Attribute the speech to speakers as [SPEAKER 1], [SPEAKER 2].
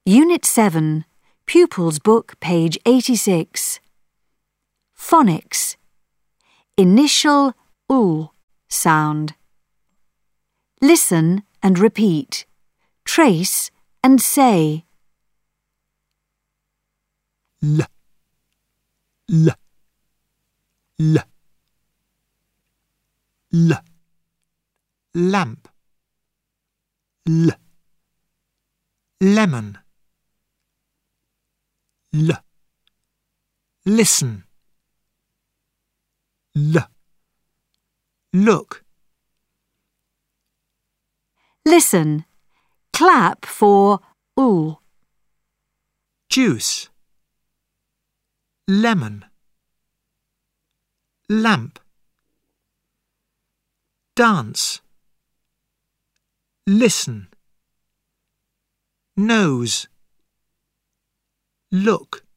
[SPEAKER 1] Unit 7, Pupils Book, page 86. Phonics. Initial ul sound. Listen and repeat. Trace and say.
[SPEAKER 2] L, l, l, l. Lamp, l. Lemon, l. Listen, l. Look.
[SPEAKER 1] Listen. Clap for ul.
[SPEAKER 2] Juice, lemon, lamp. Dance, listen, nose, look.